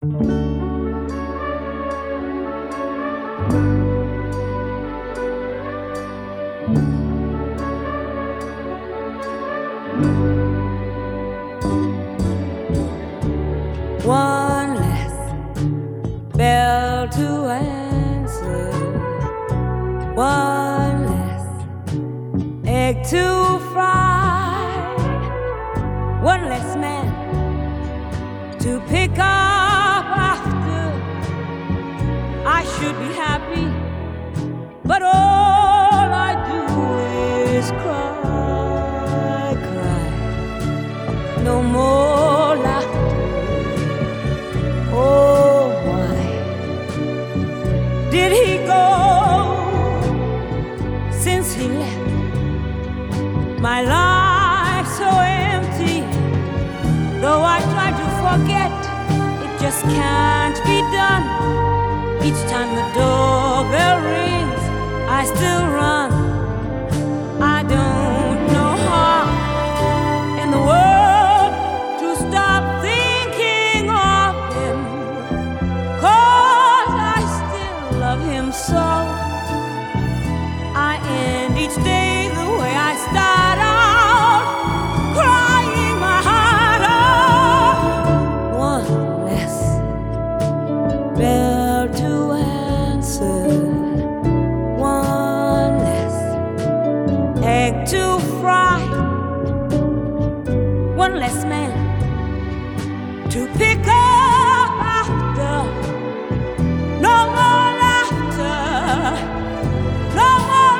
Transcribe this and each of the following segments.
One less bell to answer, one less egg to fry, one less man to pick up after. I should be happy, but all I do is cry, cry. No more laughter. Oh, why did he go since he left? My life so empty. Though I try to forget, it just can't be done. Each time the doorbell rings, I still run. I don't know how in the world to stop thinking of him, 'cause I still love him so. I end each day the way I start out, crying my heart out. One less bell to answer, one less egg to fry, one less man to pick up after. No more laughter, no more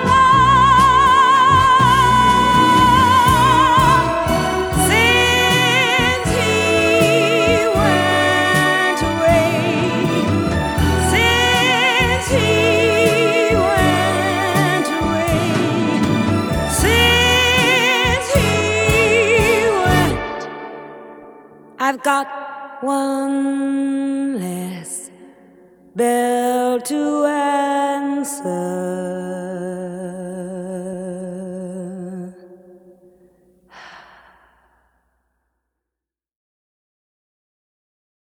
love. Since he went away, since he went away, since he went, I've got one less bell to answer.